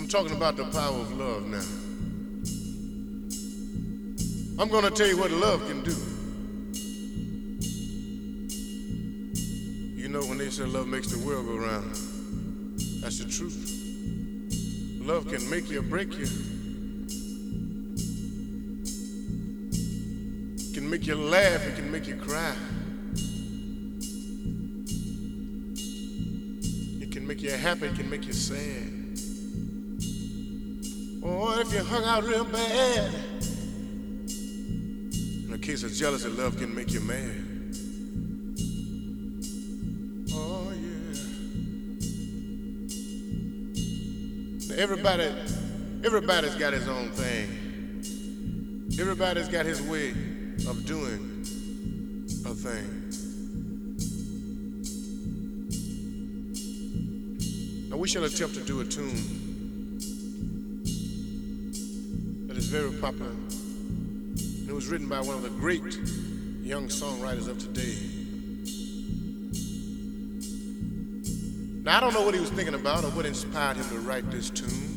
I'm talking about the power of love now. I'm gonna tell you what love can do. You know when they say love makes the world go round, that's the truth. Love can make you or break you. It can make you laugh, it can make you cry. It can make you happy, it can make you sad. Or if you hung out real bad, in a case of jealousy, love can make you mad. Oh yeah. Now everybody's got his own thing. Everybody's got his way of doing a thing. Now we shall attempt to do a tune that is very popular. And it was written by one of the great young songwriters of today. Now I don't know what he was thinking about or what inspired him to write this tune,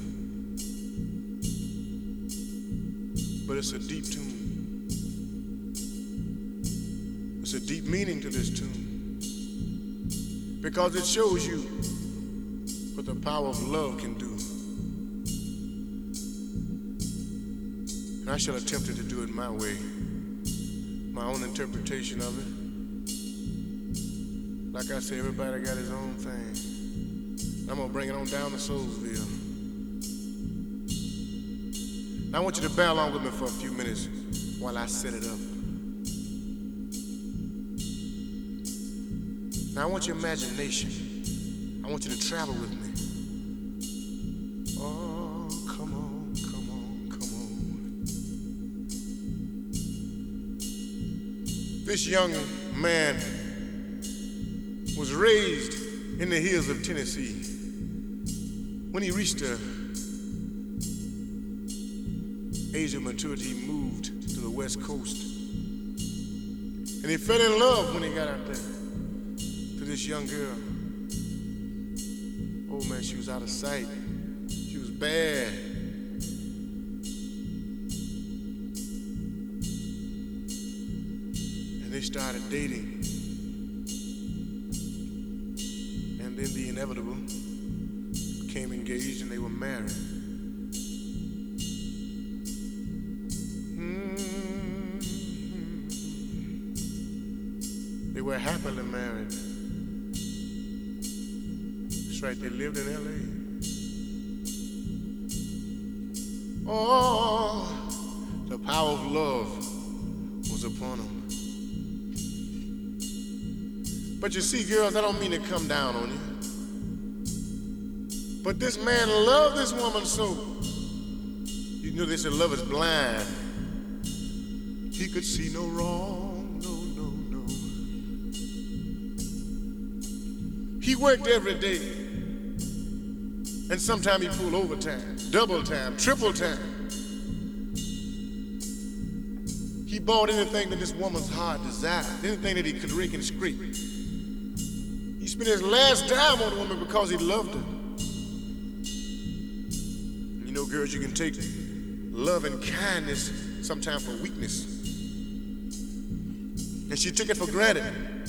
but it's a deep tune. There's a deep meaning to this tune because it shows you what the power of love can do. And I shall attempt to do it my way, my own interpretation of it. Like I say, everybody got his own thing. I'm gonna bring it on down to Soulsville. Now I want you to bear along with me for a few minutes while I set it up. Now I want your imagination. I want you to travel with me. Oh, come on, come on, come on. This young man was raised in the hills of Tennessee. When he reached the age of maturity, he moved to the West Coast. And he fell in love when he got out there to this young girl. Oh man, she was out of sight. She was bad. And they started dating. And then the inevitable, became engaged and they were married. They were happily married. That's right, they lived in LA. Oh, the power of love was upon them. But you see, girls, I don't mean to come down on you. But this man loved this woman so, you know they said love is blind. He could see no wrong, no, no, no. He worked every day. And sometimes he pulled overtime, double time, triple time. He bought anything that this woman's heart desired, anything that he could rake and scrape. He spent his last dime on the woman because he loved her. You know, girls, you can take love and kindness sometimes for weakness. And she took it for granted.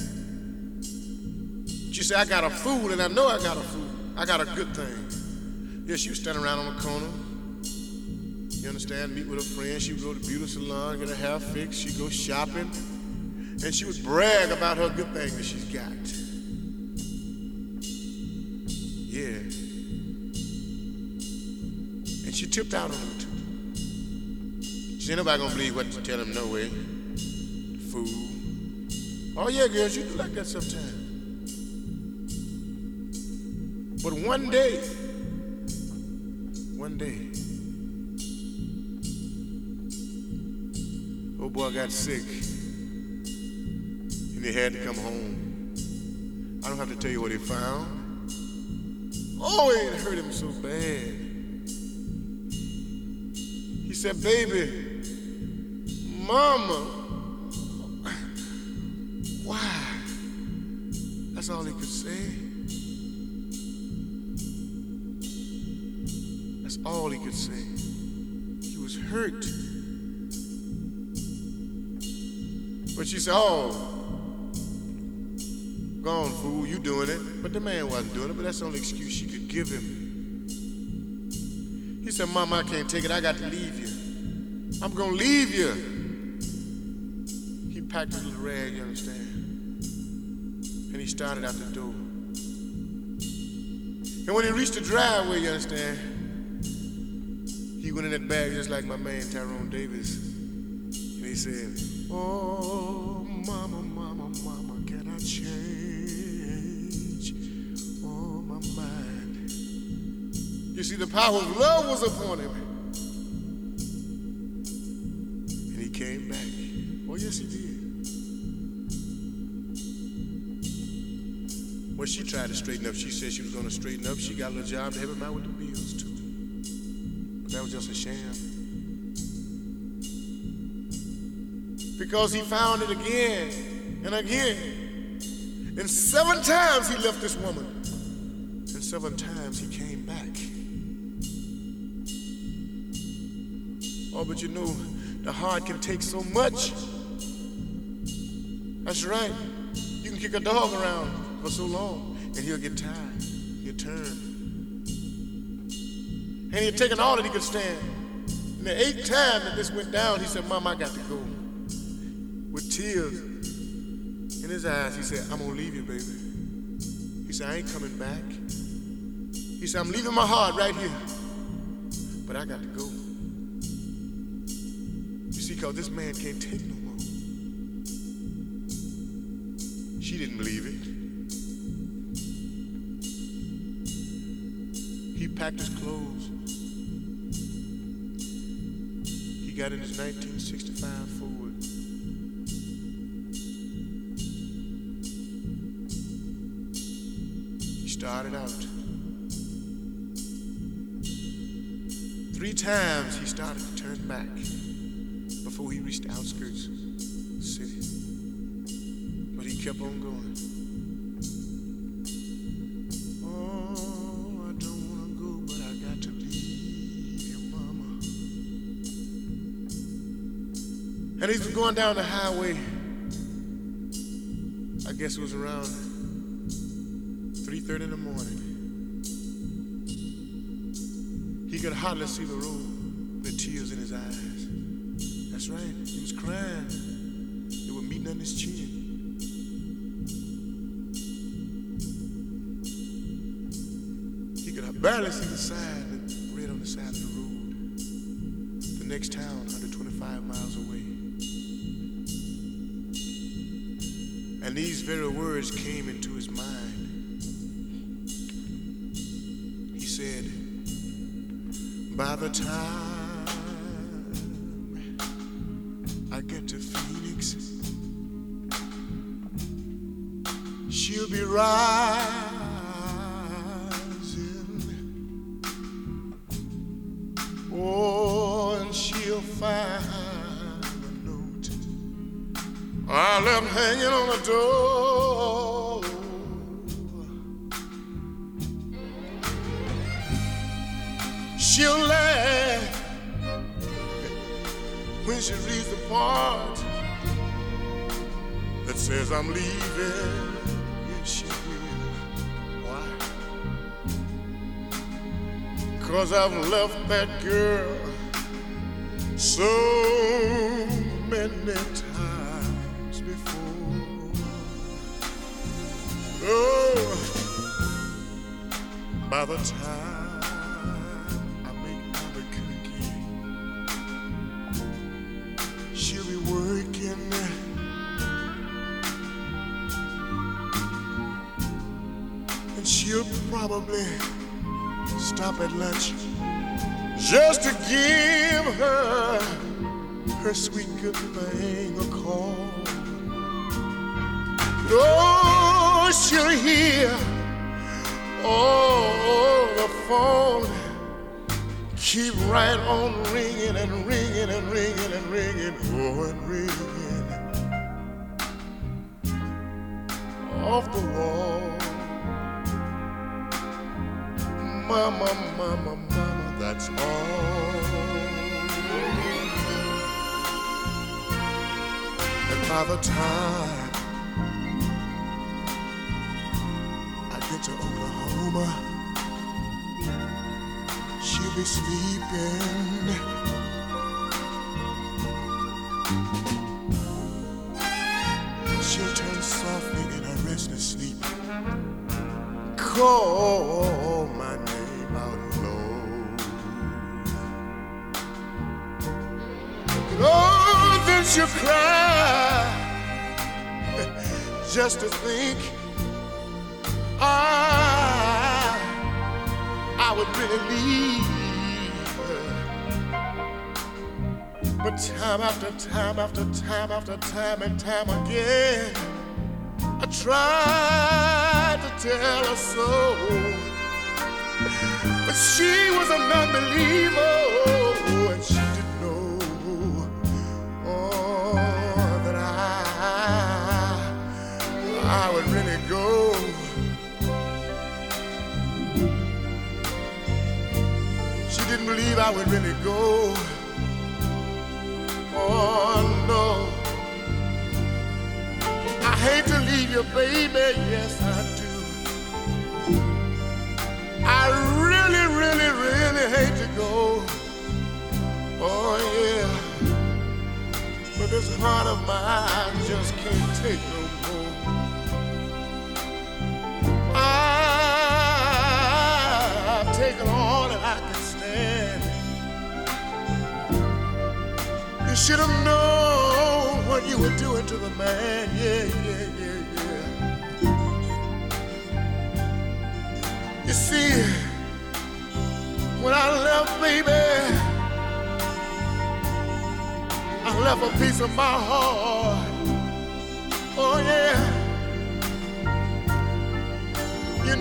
She said, I got a fool, and I know I got a fool. I got a good thing. Yeah, she was standing around on the corner. You understand? Meet with a friend. She would go to the beauty salon, get her hair fixed. She'd go shopping. And she would brag about her good thing that she's got. Yeah. And she tipped out on him too. She said, nobody gonna believe what you tell him, no way. Fool. Oh yeah, girls, you do like that sometimes. But one day, old boy got sick. And he had to come home. I don't have to tell you what he found. Oh, it hurt him so bad. He said, baby, mama, why? That's all he could say. That's all he could say. He was hurt. But she said, oh, go on, fool, you doing it. But the man wasn't doing it, but that's the only excuse she could give him. He said, Mama, I can't take it. I got to leave you. I'm going to leave you. He packed his little rag, you understand? And he started out the door. And when he reached the driveway, you understand, he went in that bag just like my man Tyrone Davis. And he said, oh, mama, mama, mama, can I change? Oh, my mind. You see, the power of love was upon him. And he came back. Oh, yes, he did. Well, she tried to straighten up. She said she was going to straighten up. She got a little job to help him out with the bills, too. But that was just a sham. Because he found it again and again. And 7 times he left this woman. And 7 times he came back. Oh, but you know, the heart can take so much. That's right. You can kick a dog around for so long, and he'll get tired. He'll turn. And he'd taken all that he could stand. And the 8th time that this went down, he said, Mom, I got to go. With tears in his eyes, he said, I'm going to leave you, baby. He said, I ain't coming back. He said, I'm leaving my heart right here. But I got to go. You see, because this man can't take no more. She didn't believe it. He packed his clothes. He got in his 1965 Ford. He started out. 3 times he started to turn back before he reached the outskirts of the city. But he kept on going. And he's going down the highway. I guess it was around 3:30 in the morning. He could hardly see the road with tears in his eyes. That's right, he was crying. They were meeting on his chin. He could barely see the sign that read on the side of the road. The next town, 125 miles away. And these very words came into his mind. He said, by the time I get to Phoenix, she'll be rising. Oh, and she'll find I left hanging on the door. She'll laugh when she reads the part that says I'm leaving. Yes, she will. Why? 'Cause I've left that girl so many times. Oh, by the time I make Albuquerque, she'll be working. And she'll probably stop at lunch just to give her sweet good thing a call. Oh, she'll hear, oh, the phone keep right on ringing and ringing and ringing and ringing, oh, and ringing off the wall. Mama, mama, mama, that that's all. And by the time I get to Oklahoma, she'll be sleeping. She'll turn softly in her restless sleep, call my name out low. Oh, then she'll cry just to think I would really leave her. But time after time after time after time and time again, I tried to tell her so, but she was a non-believer, and she didn't know that I would really go. She didn't believe I would really go. Oh no, I hate to leave you, baby, yes I do. I really, really, really hate to go. Oh yeah, but this heart of mine just can't take no more. I've taken all that I can stand. You should have known what you were doing to the man, yeah, yeah, yeah, yeah. You see, when I left, baby, I left a piece of my heart. Oh yeah. You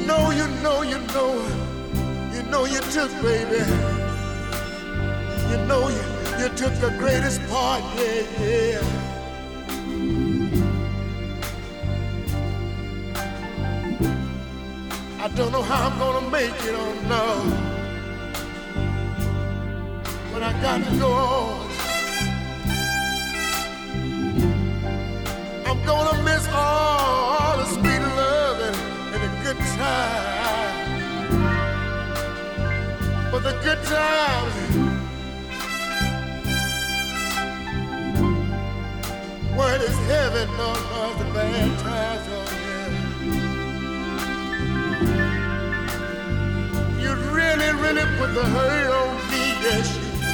know you took, baby. You know you took the greatest part, yeah, yeah. I don't know how I'm gonna make it, oh no. But I got to go on. I'm gonna miss all the sweet loving and the good times. But the good times weren't as heavy, no, the bad times, oh yeah. You really, really put the hurt on me, yes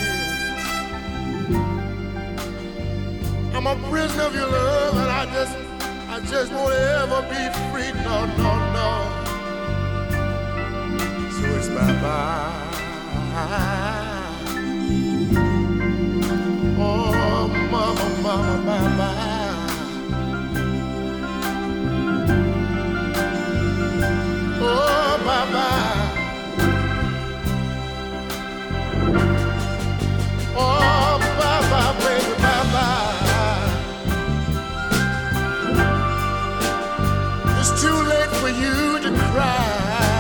you did. I'm a prisoner of your love, and I just won't ever be free, no, no, no. So it's bye-bye. Oh, mama, mama, bye-bye. Oh, bye-bye. Oh, bye-bye, baby, bye-bye. It's too late for you to cry.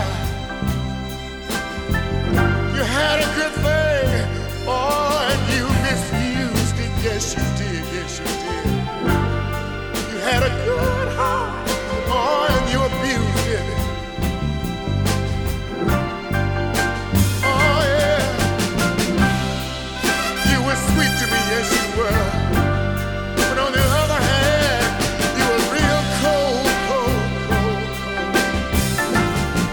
You had a good thing, oh, and you misused it. Yes, you did, yes, you did. You had a good heart, oh, and you abused it. Oh, yeah. You were sweet to me, yes, you were. But on the other hand, you were real cold, cold, cold, cold.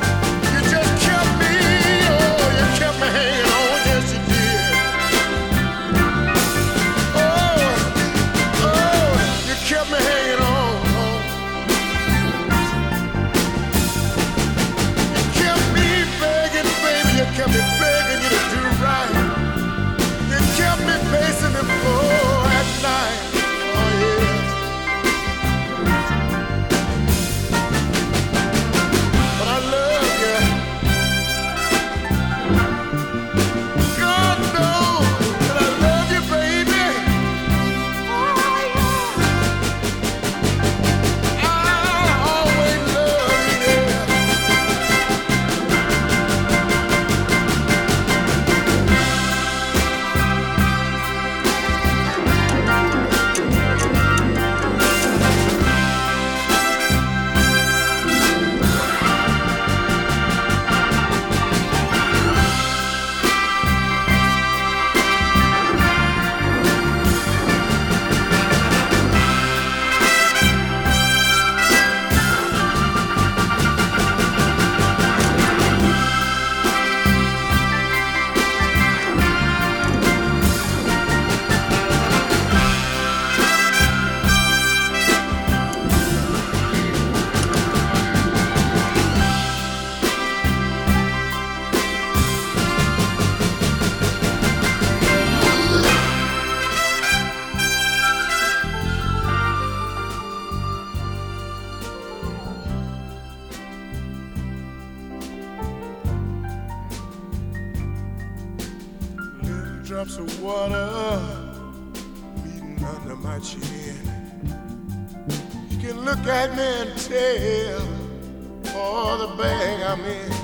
drops of water beating under my chin. You can look at me and tell all the bag I'm in.